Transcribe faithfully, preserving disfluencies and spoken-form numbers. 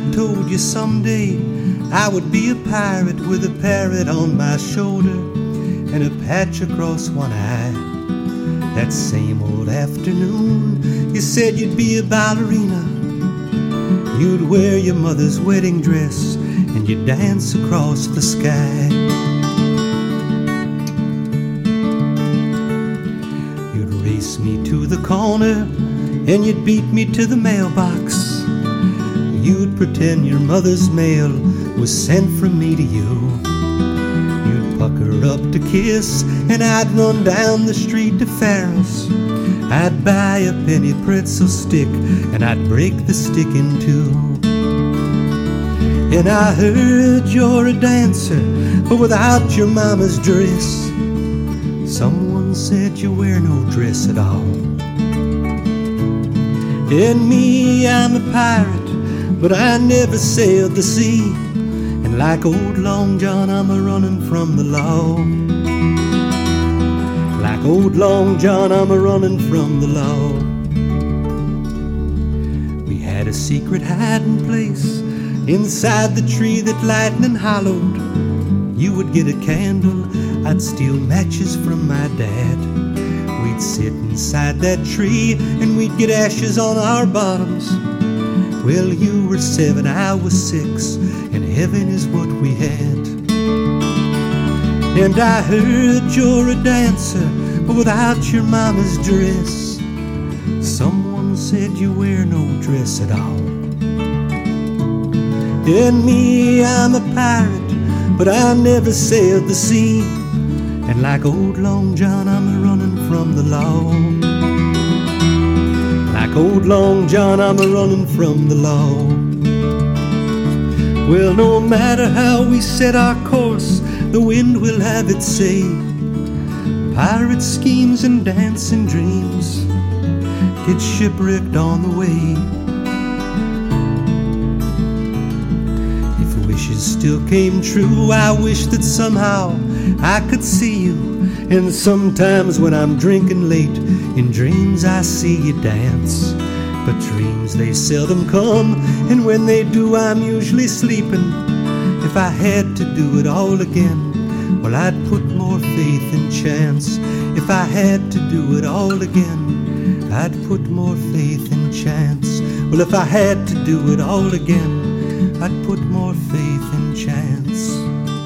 told you someday I would be a pirate with a parrot on my shoulder and a patch across one eye. That same old afternoon, you said you'd be a ballerina. You'd wear your mother's wedding dress and you'd dance across the sky. You'd race me to the corner and you'd beat me to the mailbox. You'd pretend your mother's mail was sent from me to you. You'd pucker up to kiss and I'd run down the street to Farrell's. I'd buy a penny pretzel stick and I'd break the stick in two. And I heard you're a dancer, but without your mama's dress. Someone said you wear no dress at all. And me, I'm a pirate, but I never sailed the sea. And like old Long John, I'm a running from the law. Like old Long John, I'm a running from the law. We had a secret hiding place inside the tree that lightning hollowed. You would get a candle, I'd steal matches from my dad. We'd sit inside that tree and we'd get ashes on our bottoms. Well, you were seven, I was six, and heaven is what we had. And I heard you're a dancer, but without your mama's dress. Someone said you wear no dress at all. And me, I'm a pirate, but I never sailed the sea. And like old Long John, I'm a running from the law. Like old Long John, I'm a running from the law. Well, no matter how we set our course, the wind will have its say. Pirate schemes and dancing dreams get shipwrecked on the way. If wishes still came true, I wish that somehow I could see you. And sometimes when I'm drinking late, in dreams I see you dance. But dreams, they seldom come, and when they do, I'm usually sleeping. If I had to do it all again, well, I'd put more faith in chance. If I had to do it all again, I'd put more faith in chance. Well, if I had to do it all again, I'd put more faith in chance.